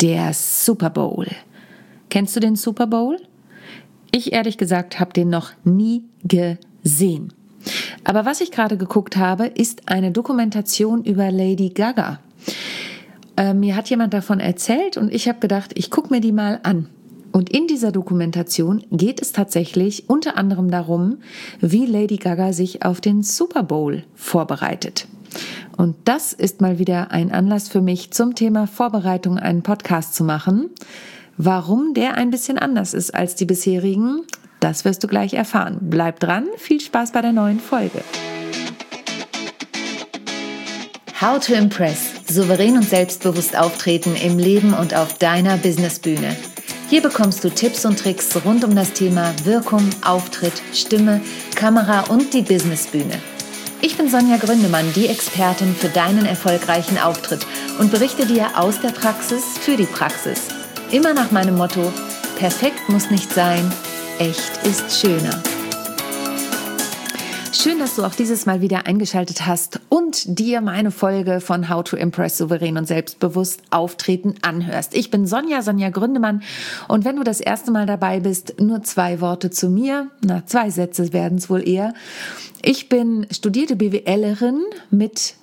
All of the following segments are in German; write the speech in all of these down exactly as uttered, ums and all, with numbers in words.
der Super Bowl. Kennst du den Super Bowl? Ich ehrlich gesagt habe den noch nie gesehen. Aber was ich gerade geguckt habe, ist eine Dokumentation über Lady Gaga. Äh, mir hat jemand davon erzählt und ich habe gedacht, ich gucke mir die mal an. Und in dieser Dokumentation geht es tatsächlich unter anderem darum, wie Lady Gaga sich auf den Super Bowl vorbereitet. Und das ist mal wieder ein Anlass für mich, zum Thema Vorbereitung einen Podcast zu machen. Warum der ein bisschen anders ist als die bisherigen, das wirst du gleich erfahren. Bleib dran, viel Spaß bei der neuen Folge. How to Impress. Souverän und selbstbewusst auftreten im Leben und auf deiner Businessbühne. Hier bekommst du Tipps und Tricks rund um das Thema Wirkung, Auftritt, Stimme, Kamera und die Businessbühne. Ich bin Sonja Gründemann, die Expertin für deinen erfolgreichen Auftritt und berichte dir aus der Praxis für die Praxis. Immer nach meinem Motto: perfekt muss nicht sein, echt ist schöner. Schön, dass du auch dieses Mal wieder eingeschaltet hast und dir meine Folge von How to Impress souverän und selbstbewusst auftreten anhörst. Ich bin Sonja, Sonja Gründemann, und wenn du das erste Mal dabei bist, nur zwei Worte zu mir, na, zwei Sätze werden es wohl eher. Ich bin studierte BWLerin mit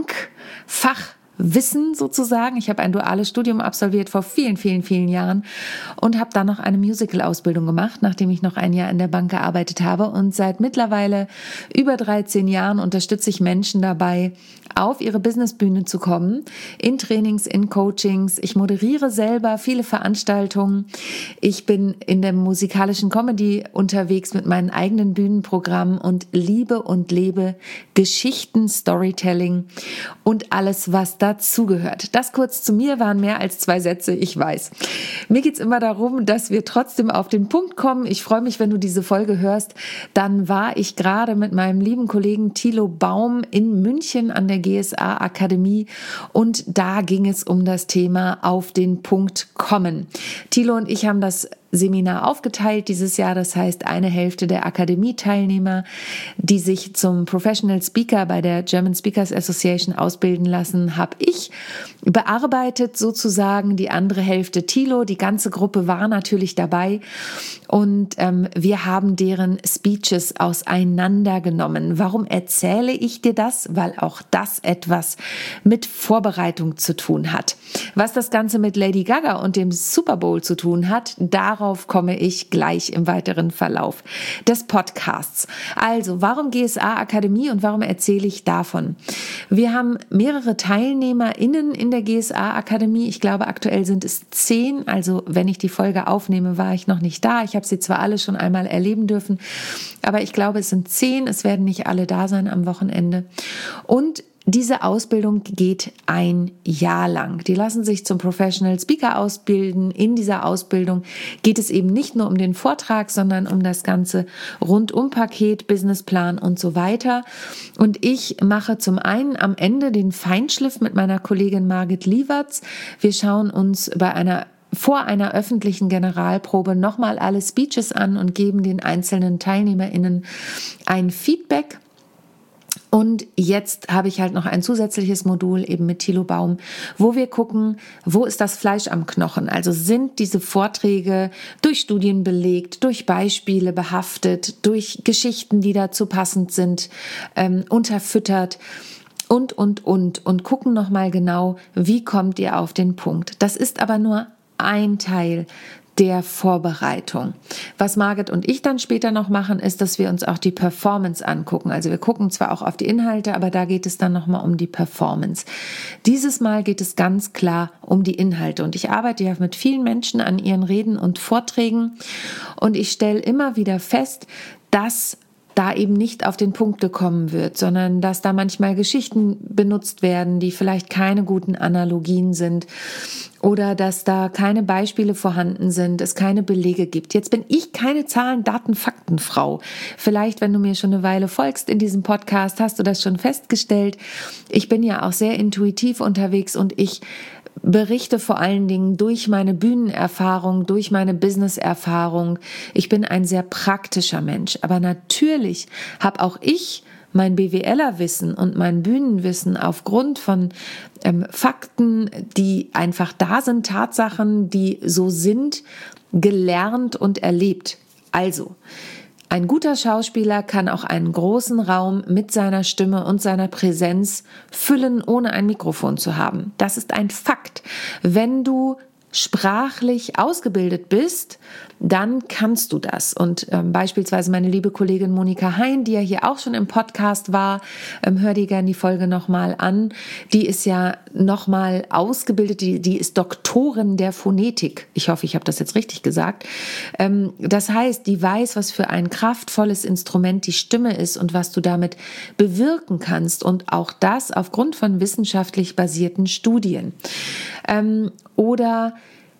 Bankfach. Wissen sozusagen. Ich habe ein duales Studium absolviert vor vielen, vielen, vielen Jahren und habe dann noch eine Musical-Ausbildung gemacht, nachdem ich noch ein Jahr in der Bank gearbeitet habe. Und seit mittlerweile über dreizehn Jahren unterstütze ich Menschen dabei, auf ihre Businessbühne zu kommen, in Trainings, in Coachings. Ich moderiere selber viele Veranstaltungen. Ich bin in der musikalischen Comedy unterwegs mit meinen eigenen Bühnenprogrammen und liebe und lebe Geschichten, Storytelling und alles, was dazugehört. Das kurz zu mir waren mehr als zwei Sätze, ich weiß. Mir geht's immer darum, dass wir trotzdem auf den Punkt kommen. Ich freue mich, wenn du diese Folge hörst. Dann war ich gerade mit meinem lieben Kollegen Thilo Baum in München an der G S A Akademie und da ging es um das Thema auf den Punkt kommen. Thilo und ich haben das Seminar aufgeteilt dieses Jahr. Das heißt, eine Hälfte der Akademie-Teilnehmer, die sich zum Professional Speaker bei der German Speakers Association ausbilden lassen, habe ich bearbeitet sozusagen. Die andere Hälfte Thilo. Die ganze Gruppe war natürlich dabei und ähm, wir haben deren Speeches auseinandergenommen. Warum erzähle ich dir das? Weil auch das etwas mit Vorbereitung zu tun hat. Was das Ganze mit Lady Gaga und dem Super Bowl zu tun hat, darauf komme ich gleich im weiteren Verlauf des Podcasts. Also, warum G S A Akademie und warum erzähle ich davon? Wir haben mehrere TeilnehmerInnen in der G S A Akademie. Ich glaube, aktuell sind es zehn. Also, wenn ich die Folge aufnehme, war ich noch nicht da. Ich habe sie zwar alle schon einmal erleben dürfen, aber ich glaube, es sind zehn. Es werden nicht alle da sein am Wochenende. Und diese Ausbildung geht ein Jahr lang. Die lassen sich zum Professional Speaker ausbilden. In dieser Ausbildung geht es eben nicht nur um den Vortrag, sondern um das ganze Rundum-Paket, Businessplan und so weiter. Und ich mache zum einen am Ende den Feinschliff mit meiner Kollegin Margit Lieverts. Wir schauen uns bei einer vor einer öffentlichen Generalprobe nochmal alle Speeches an und geben den einzelnen TeilnehmerInnen ein Feedback. Und jetzt habe ich halt noch ein zusätzliches Modul eben mit Thilo Baum, wo wir gucken, wo ist das Fleisch am Knochen? Also sind diese Vorträge durch Studien belegt, durch Beispiele behaftet, durch Geschichten, die dazu passend sind, ähm, unterfüttert und, und, und. Und gucken nochmal genau, wie kommt ihr auf den Punkt? Das ist aber nur ein Teil der Vorbereitung. Was Margit und ich dann später noch machen, ist, dass wir uns auch die Performance angucken. Also wir gucken zwar auch auf die Inhalte, aber da geht es dann nochmal um die Performance. Dieses Mal geht es ganz klar um die Inhalte und ich arbeite ja mit vielen Menschen an ihren Reden und Vorträgen und ich stelle immer wieder fest, dass da eben nicht auf den Punkt gekommen wird, sondern dass da manchmal Geschichten benutzt werden, die vielleicht keine guten Analogien sind oder dass da keine Beispiele vorhanden sind, es keine Belege gibt. Jetzt bin ich keine Zahlen, Daten, Faktenfrau. Vielleicht, wenn du mir schon eine Weile folgst in diesem Podcast, hast du das schon festgestellt. Ich bin ja auch sehr intuitiv unterwegs und ich berichte vor allen Dingen durch meine Bühnenerfahrung, durch meine Businesserfahrung. Ich bin ein sehr praktischer Mensch, aber natürlich habe auch ich mein BWLer-Wissen und mein Bühnenwissen aufgrund von ähm, Fakten, die einfach da sind, Tatsachen, die so sind, gelernt und erlebt. Also, ein guter Schauspieler kann auch einen großen Raum mit seiner Stimme und seiner Präsenz füllen, ohne ein Mikrofon zu haben. Das ist ein Fakt. Wenn du sprachlich ausgebildet bist, dann kannst du das. Und ähm, beispielsweise meine liebe Kollegin Monika Hein, die ja hier auch schon im Podcast war, ähm, hör dir gerne die Folge nochmal an, die ist ja nochmal ausgebildet, die, die ist Doktorin der Phonetik. Ich hoffe, ich habe das jetzt richtig gesagt. Ähm, das heißt, die weiß, was für ein kraftvolles Instrument die Stimme ist und was du damit bewirken kannst. Und auch das aufgrund von wissenschaftlich basierten Studien. Ähm, oder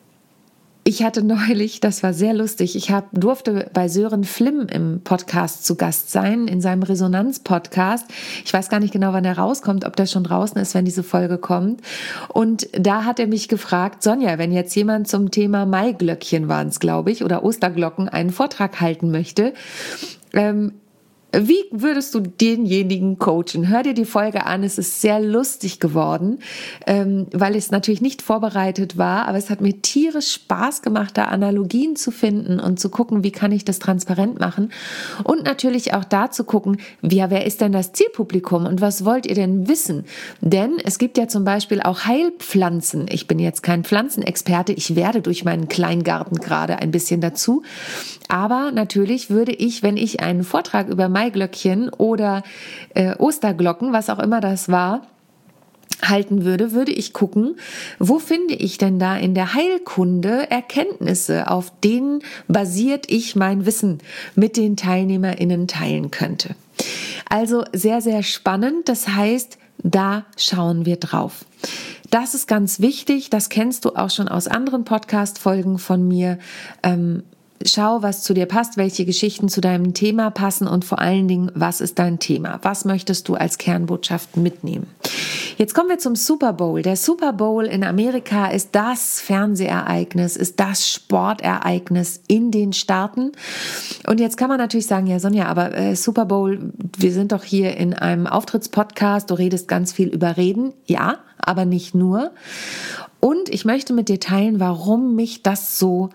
ich hatte neulich, das war sehr lustig, ich hab, durfte bei Sören Flimm im Podcast zu Gast sein, in seinem Resonanz-Podcast. Ich weiß gar nicht genau, wann er rauskommt, ob der schon draußen ist, wenn diese Folge kommt. Und da hat er mich gefragt, Sonja, wenn jetzt jemand zum Thema Maiglöckchen waren es, glaube ich, oder Osterglocken einen Vortrag halten möchte, ähm, wie würdest du denjenigen coachen? Hör dir die Folge an, es ist sehr lustig geworden, ähm, weil es natürlich nicht vorbereitet war, aber es hat mir tierisch Spaß gemacht, da Analogien zu finden und zu gucken, wie kann ich das transparent machen und natürlich auch da zu gucken, ja, wer ist denn das Zielpublikum und was wollt ihr denn wissen? Denn es gibt ja zum Beispiel auch Heilpflanzen. Ich bin jetzt kein Pflanzenexperte, ich werde durch meinen Kleingarten gerade ein bisschen dazu, aber natürlich würde ich, wenn ich einen Vortrag über Maiglöckchen oder äh, Osterglocken, was auch immer das war, halten würde, würde ich gucken, wo finde ich denn da in der Heilkunde Erkenntnisse, auf denen basiert ich mein Wissen mit den TeilnehmerInnen teilen könnte. Also sehr, sehr spannend. Das heißt, da schauen wir drauf. Das ist ganz wichtig. Das kennst du auch schon aus anderen Podcast-Folgen von mir. Ähm, Schau, was zu dir passt, welche Geschichten zu deinem Thema passen und vor allen Dingen, was ist dein Thema? Was möchtest du als Kernbotschaft mitnehmen? Jetzt kommen wir zum Super Bowl. Der Super Bowl in Amerika ist das Fernsehereignis, ist das Sportereignis in den Staaten. Und jetzt kann man natürlich sagen, ja Sonja, aber äh, Super Bowl, wir sind doch hier in einem Auftrittspodcast, du redest ganz viel über Reden. Ja, aber nicht nur. Und ich möchte mit dir teilen, warum mich das so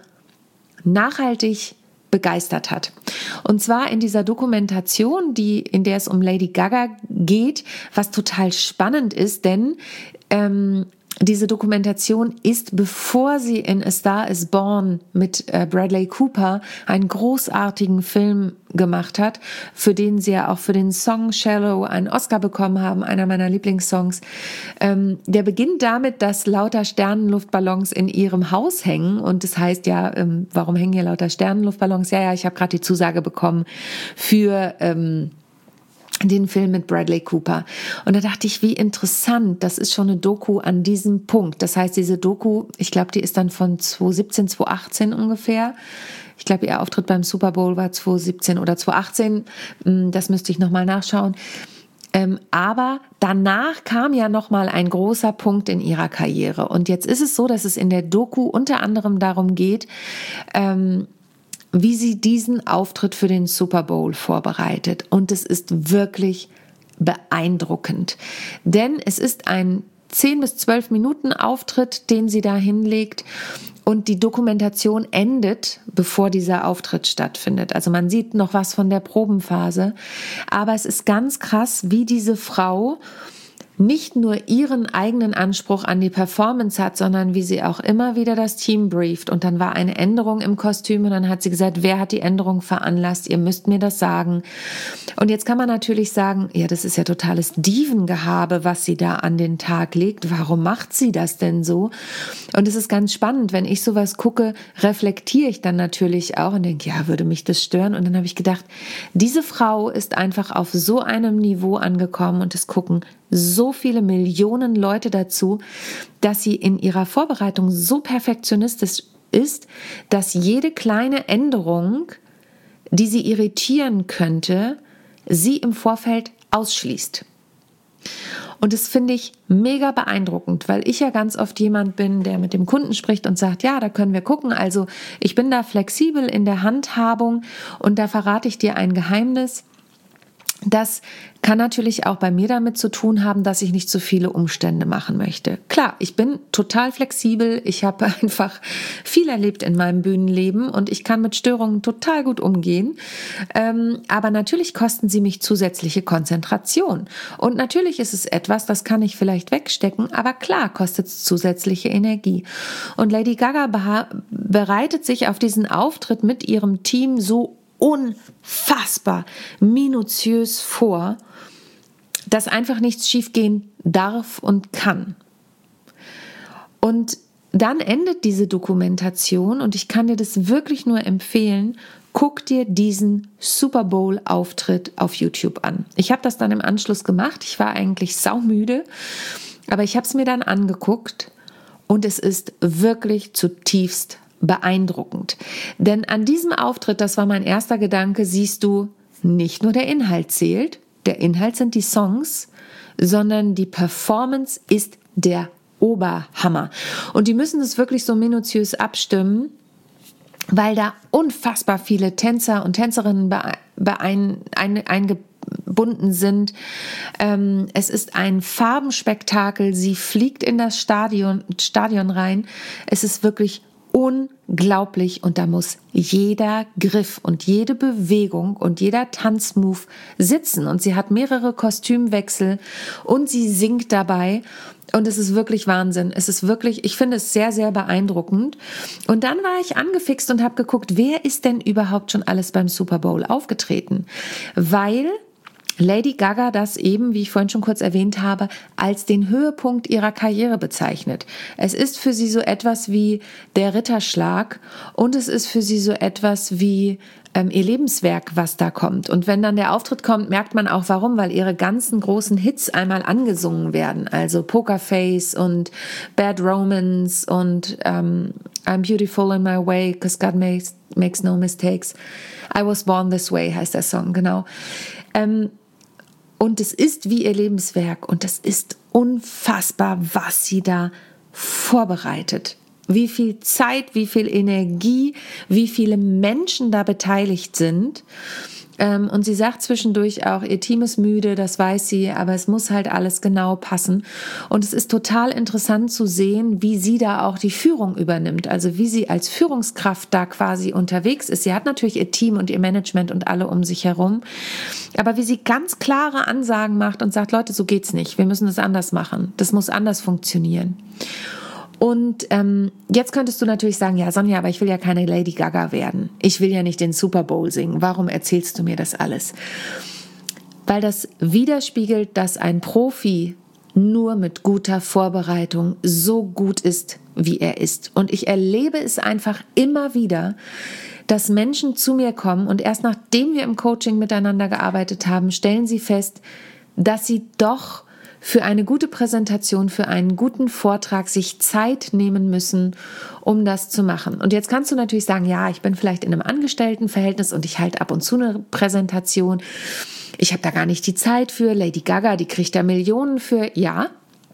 nachhaltig begeistert hat. Und zwar in dieser Dokumentation, die, in der es um Lady Gaga geht, was total spannend ist, denn ähm, diese Dokumentation ist, bevor sie in A Star is Born mit äh, Bradley Cooper einen großartigen Film gemacht hat, für den sie ja auch für den Song Shallow einen Oscar bekommen haben, einer meiner Lieblingssongs. Ähm, der beginnt damit, dass lauter Sternenluftballons in ihrem Haus hängen und das heißt ja, ähm, warum hängen hier lauter Sternenluftballons? Ja, ja, ich habe gerade die Zusage bekommen für ähm, den Film mit Bradley Cooper. Und da dachte ich, wie interessant, das ist schon eine Doku an diesem Punkt. Das heißt, diese Doku, ich glaube, die ist dann von zwanzig siebzehn, zwanzig achtzehn ungefähr. Ich glaube, ihr Auftritt beim Super Bowl war zwanzig siebzehn oder zwanzig achtzehn. Das müsste ich nochmal nachschauen. Aber danach kam ja nochmal ein großer Punkt in ihrer Karriere. Und jetzt ist es so, dass es in der Doku unter anderem darum geht, wie sie diesen Auftritt für den Super Bowl vorbereitet. Und es ist wirklich beeindruckend. Denn es ist ein zehn bis zwölf Minuten Auftritt, den sie da hinlegt. Und die Dokumentation endet, bevor dieser Auftritt stattfindet. Also man sieht noch was von der Probenphase. Aber es ist ganz krass, wie diese Frau nicht nur ihren eigenen Anspruch an die Performance hat, sondern wie sie auch immer wieder das Team brieft. Und dann war eine Änderung im Kostüm und dann hat sie gesagt, wer hat die Änderung veranlasst? Ihr müsst mir das sagen. Und jetzt kann man natürlich sagen, ja, das ist ja totales Dievengehabe, was sie da an den Tag legt. Warum macht sie das denn so? Und es ist ganz spannend, wenn ich sowas gucke, reflektiere ich dann natürlich auch und denke, ja, würde mich das stören? Und dann habe ich gedacht, diese Frau ist einfach auf so einem Niveau angekommen und es gucken so viele Millionen Leute dazu, dass sie in ihrer Vorbereitung so perfektionistisch ist, dass jede kleine Änderung, die sie irritieren könnte, sie im Vorfeld ausschließt. Und das finde ich mega beeindruckend, weil ich ja ganz oft jemand bin, der mit dem Kunden spricht und sagt, ja, da können wir gucken. Also ich bin da flexibel in der Handhabung und da verrate ich dir ein Geheimnis. Das kann natürlich auch bei mir damit zu tun haben, dass ich nicht so viele Umstände machen möchte. Klar, ich bin total flexibel. Ich habe einfach viel erlebt in meinem Bühnenleben und ich kann mit Störungen total gut umgehen. Ähm, aber natürlich kosten sie mich zusätzliche Konzentration. Und natürlich ist es etwas, das kann ich vielleicht wegstecken, aber klar kostet es zusätzliche Energie. Und Lady Gaga beha- bereitet sich auf diesen Auftritt mit ihrem Team so unfassbar minutiös vor, dass einfach nichts schiefgehen darf und kann. Und dann endet diese Dokumentation und ich kann dir das wirklich nur empfehlen, guck dir diesen Super Bowl-Auftritt auf YouTube an. Ich habe das dann im Anschluss gemacht, ich war eigentlich saumüde, aber ich habe es mir dann angeguckt und es ist wirklich zutiefst beeindruckend. Denn an diesem Auftritt, das war mein erster Gedanke, siehst du, nicht nur der Inhalt zählt, der Inhalt sind die Songs, sondern die Performance ist der Oberhammer. Und die müssen es wirklich so minutiös abstimmen, weil da unfassbar viele Tänzer und Tänzerinnen beein, ein, eingebunden sind. Ähm, es ist ein Farbenspektakel, sie fliegt in das Stadion, Stadion rein. Es ist wirklich unglaublich und da muss jeder Griff und jede Bewegung und jeder Tanzmove sitzen und sie hat mehrere Kostümwechsel und sie singt dabei und es ist wirklich Wahnsinn. Es ist wirklich, ich finde es sehr, sehr beeindruckend und dann war ich angefixt und habe geguckt, wer ist denn überhaupt schon alles beim Super Bowl aufgetreten, weil Lady Gaga das eben, wie ich vorhin schon kurz erwähnt habe, als den Höhepunkt ihrer Karriere bezeichnet. Es ist für sie so etwas wie der Ritterschlag und es ist für sie so etwas wie ähm, ihr Lebenswerk, was da kommt. Und wenn dann der Auftritt kommt, merkt man auch warum, weil ihre ganzen großen Hits einmal angesungen werden. Also Pokerface und Bad Romance und ähm, I'm Beautiful in My Way, 'cause God makes, makes no mistakes. I Was Born This Way heißt der Song, genau. Ähm, Und es ist wie ihr Lebenswerk und es ist unfassbar, was sie da vorbereitet. Wie viel Zeit, wie viel Energie, wie viele Menschen da beteiligt sind. Und sie sagt zwischendurch auch, ihr Team ist müde, das weiß sie, aber es muss halt alles genau passen. Und es ist total interessant zu sehen, wie sie da auch die Führung übernimmt, also wie sie als Führungskraft da quasi unterwegs ist. Sie hat natürlich ihr Team und ihr Management und alle um sich herum, aber wie sie ganz klare Ansagen macht und sagt, Leute, so geht's nicht, wir müssen das anders machen, das muss anders funktionieren. Und ähm, jetzt könntest du natürlich sagen, ja Sonja, aber ich will ja keine Lady Gaga werden. Ich will ja nicht den Super Bowl singen. Warum erzählst du mir das alles? Weil das widerspiegelt, dass ein Profi nur mit guter Vorbereitung so gut ist, wie er ist. Und ich erlebe es einfach immer wieder, dass Menschen zu mir kommen und erst nachdem wir im Coaching miteinander gearbeitet haben, stellen sie fest, dass sie doch für eine gute Präsentation, für einen guten Vortrag sich Zeit nehmen müssen, um das zu machen. Und jetzt kannst du natürlich sagen, ja, ich bin vielleicht in einem Angestelltenverhältnis und ich halte ab und zu eine Präsentation. Ich habe da gar nicht die Zeit für. Lady Gaga, die kriegt da Millionen für. Ja,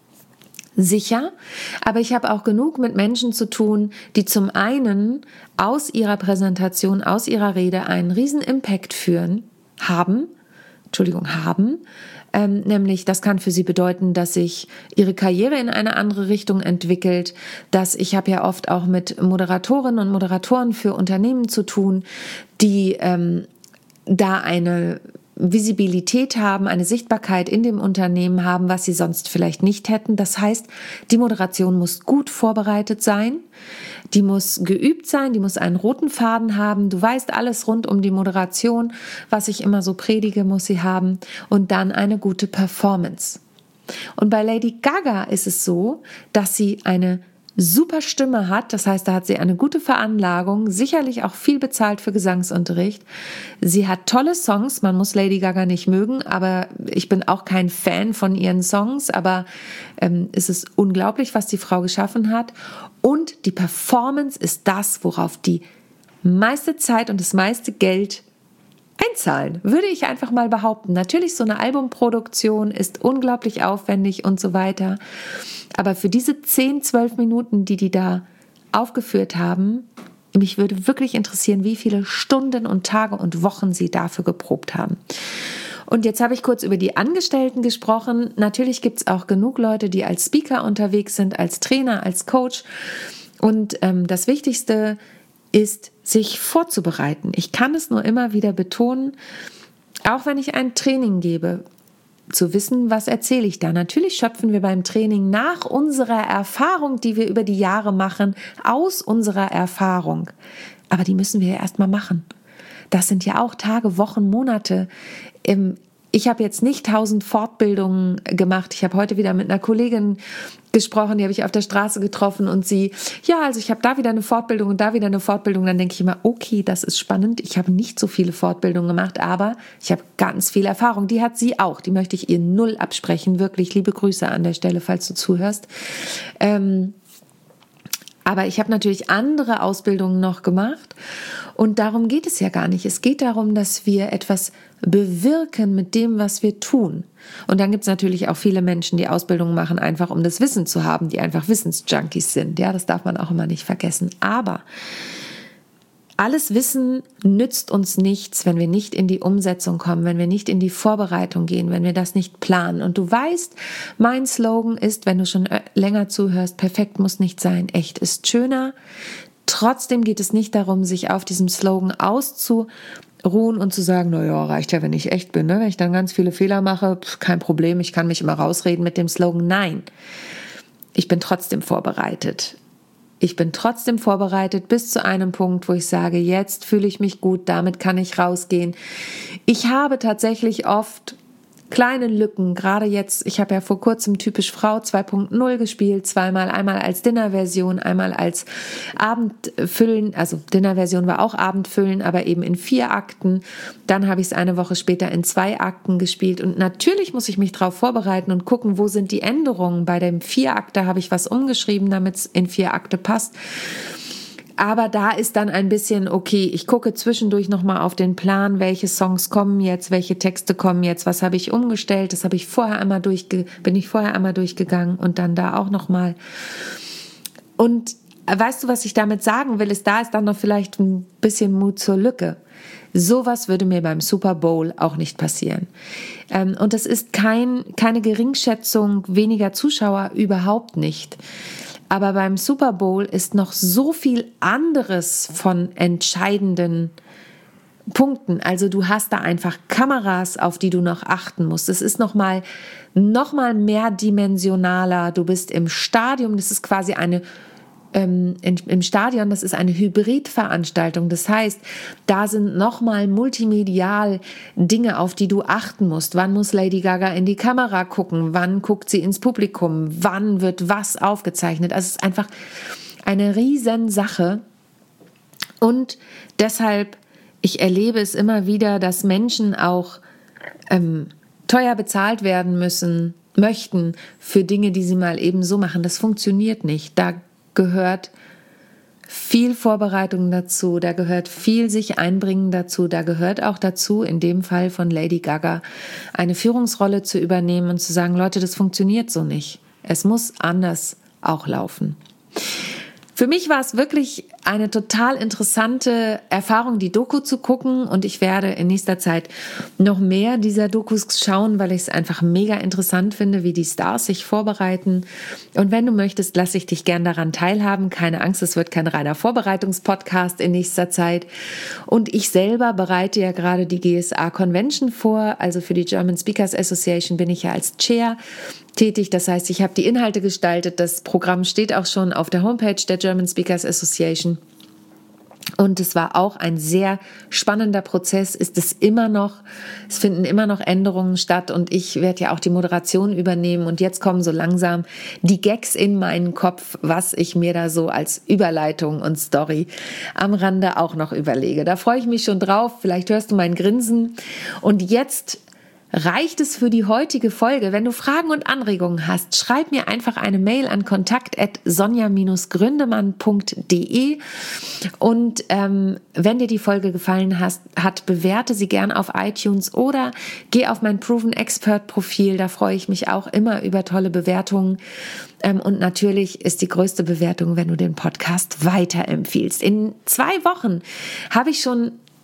sicher. Aber ich habe auch genug mit Menschen zu tun, die zum einen aus ihrer Präsentation, aus ihrer Rede einen riesen Impact führen, haben, Entschuldigung, haben, Ähm, nämlich, das kann für sie bedeuten, dass sich ihre Karriere in eine andere Richtung entwickelt, dass ich habe ja oft auch mit Moderatorinnen und Moderatoren für Unternehmen zu tun, die ähm, da eine Visibilität haben, eine Sichtbarkeit in dem Unternehmen haben, was sie sonst vielleicht nicht hätten. Das heißt, die Moderation muss gut vorbereitet sein, die muss geübt sein, die muss einen roten Faden haben. Du weißt alles rund um die Moderation, was ich immer so predige, muss sie haben. Und dann eine gute Performance. Und bei Lady Gaga ist es so, dass sie eine super Stimme hat, das heißt, da hat sie eine gute Veranlagung, sicherlich auch viel bezahlt für Gesangsunterricht. Sie hat tolle Songs, man muss Lady Gaga nicht mögen, aber ich bin auch kein Fan von ihren Songs, aber ähm, es ist unglaublich, was die Frau geschaffen hat. Und die Performance ist das, worauf die meiste Zeit und das meiste Geld einzahlen, würde ich einfach mal behaupten. Natürlich, so eine Albumproduktion ist unglaublich aufwendig und so weiter. Aber für diese zehn, zwölf Minuten, die die da aufgeführt haben, mich würde wirklich interessieren, wie viele Stunden und Tage und Wochen sie dafür geprobt haben. Und jetzt habe ich kurz über die Angestellten gesprochen. Natürlich gibt es auch genug Leute, die als Speaker unterwegs sind, als Trainer, als Coach. Und ähm, das Wichtigste ist, sich vorzubereiten. Ich kann es nur immer wieder betonen, auch wenn ich ein Training gebe, zu wissen, was erzähle ich da. Natürlich schöpfen wir beim Training nach unserer Erfahrung, die wir über die Jahre machen, aus unserer Erfahrung. Aber die müssen wir ja erstmal machen. Das sind ja auch Tage, Wochen, Monate. Ich habe jetzt nicht tausend Fortbildungen gemacht. Ich habe heute wieder mit einer Kollegin gesprochen, die habe ich auf der Straße getroffen und sie, ja, also ich habe da wieder eine Fortbildung und da wieder eine Fortbildung. Dann denke ich immer, okay, das ist spannend. Ich habe nicht so viele Fortbildungen gemacht, aber ich habe ganz viel Erfahrung. Die hat sie auch. Die möchte ich ihr null absprechen. Wirklich liebe Grüße an der Stelle, falls du zuhörst. Ähm, aber ich habe natürlich andere Ausbildungen noch gemacht und darum geht es ja gar nicht. Es geht darum, dass wir etwas bewirken mit dem, was wir tun. Und dann gibt es natürlich auch viele Menschen, die Ausbildungen machen, einfach um das Wissen zu haben, die einfach Wissensjunkies sind. Ja, das darf man auch immer nicht vergessen. Aber alles Wissen nützt uns nichts, wenn wir nicht in die Umsetzung kommen, wenn wir nicht in die Vorbereitung gehen, wenn wir das nicht planen. Und du weißt, mein Slogan ist, wenn du schon länger zuhörst, perfekt muss nicht sein, echt ist schöner. Trotzdem geht es nicht darum, sich auf diesem Slogan auszuruhen und zu sagen, naja, reicht ja, wenn ich echt bin, ne? Wenn ich dann ganz viele Fehler mache, pff, kein Problem, ich kann mich immer rausreden mit dem Slogan. Nein, ich bin trotzdem vorbereitet. Ich bin trotzdem vorbereitet bis zu einem Punkt, wo ich sage, jetzt fühle ich mich gut, damit kann ich rausgehen. Ich habe tatsächlich oft kleine Lücken, gerade jetzt, ich habe ja vor kurzem Typisch Frau zwei Punkt null gespielt, zweimal, einmal als Dinnerversion, einmal als Abendfüllen, also Dinnerversion war auch Abendfüllen, aber eben in vier Akten. Dann habe ich es eine Woche später in zwei Akten gespielt und natürlich muss ich mich darauf vorbereiten und gucken, wo sind die Änderungen. Bei dem Vierakte habe ich was umgeschrieben, damit es in vier Akte passt. Aber da ist dann ein bisschen, okay, ich gucke zwischendurch nochmal auf den Plan, welche Songs kommen jetzt, welche Texte kommen jetzt, was habe ich umgestellt, das habe ich vorher einmal durchge, bin ich vorher einmal durchgegangen und dann da auch nochmal. Und weißt du, was ich damit sagen will, ist, da ist dann noch vielleicht ein bisschen Mut zur Lücke. Sowas würde mir beim Super Bowl auch nicht passieren. Und das ist kein, keine Geringschätzung weniger Zuschauer, überhaupt nicht. Aber beim Super Bowl ist noch so viel anderes von entscheidenden Punkten. Also du hast da einfach Kameras, auf die du noch achten musst. Es ist noch mal, noch mal mehrdimensionaler. Du bist im Stadion. Das ist quasi eine ähm, in, im Stadion. Das ist eine Hybridveranstaltung. Das heißt, da sind noch mal multimedial Dinge, auf die du achten musst. Wann muss Lady Gaga in die Kamera gucken? Wann guckt sie ins Publikum? Wann wird was aufgezeichnet? Also es ist einfach eine Riesensache. Und deshalb, ich erlebe es immer wieder, dass Menschen auch ähm, teuer bezahlt werden müssen, möchten für Dinge, die sie mal eben so machen. Das funktioniert nicht. Da gehört viel Vorbereitung dazu, da gehört viel sich einbringen dazu, da gehört auch dazu, in dem Fall von Lady Gaga, eine Führungsrolle zu übernehmen und zu sagen, Leute, das funktioniert so nicht. Es muss anders auch laufen. Für mich war es wirklich eine total interessante Erfahrung, die Doku zu gucken, und ich werde in nächster Zeit noch mehr dieser Dokus schauen, weil ich es einfach mega interessant finde, wie die Stars sich vorbereiten. Und wenn du möchtest, lasse ich dich gern daran teilhaben. Keine Angst, es wird kein reiner Vorbereitungspodcast in nächster Zeit. Und ich selber bereite ja gerade die G S A Convention vor, also für die German Speakers Association bin ich ja als Chair tätig. Das heißt, ich habe die Inhalte gestaltet. Das Programm steht auch schon auf der Homepage der German Speakers Association. Und es war auch ein sehr spannender Prozess, ist es immer noch. Es finden immer noch Änderungen statt und ich werde ja auch die Moderation übernehmen. Und jetzt kommen so langsam die Gags in meinen Kopf, was ich mir da so als Überleitung und Story am Rande auch noch überlege. Da freue ich mich schon drauf. Vielleicht hörst du mein Grinsen. Und jetzt reicht es für die heutige Folge. Wenn du Fragen und Anregungen hast, schreib mir einfach eine Mail an kontakt at sonja gründemann punkt de und ähm, wenn dir die Folge gefallen hast, hat, bewerte sie gern auf iTunes oder geh auf mein Proven Expert Profil, da freue ich mich auch immer über tolle Bewertungen. Ähm, und natürlich ist die größte Bewertung, wenn du den Podcast weiterempfiehlst. In zwei Wochen habe ich schon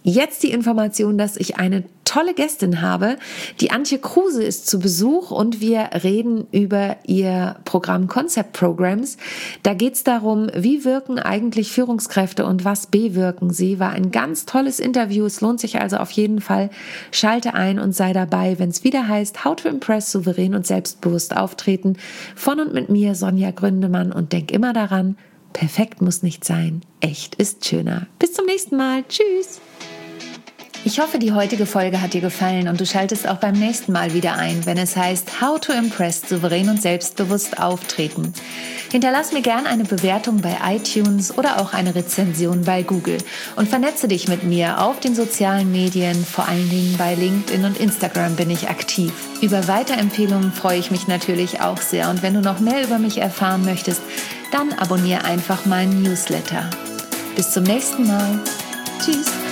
Jetzt die Information, dass ich eine tolle Gästin habe. Die Antje Kruse ist zu Besuch und wir reden über ihr Programm Concept Programs. Da geht es darum, wie wirken eigentlich Führungskräfte und was bewirken sie. War ein ganz tolles Interview. Es lohnt sich also auf jeden Fall. Schalte ein und sei dabei, wenn es wieder heißt How to Impress, souverän und selbstbewusst auftreten. Von und mit mir, Sonja Gründemann. Und denk immer daran, perfekt muss nicht sein. Echt ist schöner. Bis zum nächsten Mal. Tschüss. Ich hoffe, die heutige Folge hat dir gefallen und du schaltest auch beim nächsten Mal wieder ein, wenn es heißt How to Impress, souverän und selbstbewusst auftreten. Hinterlass mir gern eine Bewertung bei iTunes oder auch eine Rezension bei Google und vernetze dich mit mir auf den sozialen Medien, vor allen Dingen bei LinkedIn und Instagram bin ich aktiv. Über Weiterempfehlungen freue ich mich natürlich auch sehr und wenn du noch mehr über mich erfahren möchtest, dann abonniere einfach meinen Newsletter. Bis zum nächsten Mal. Tschüss.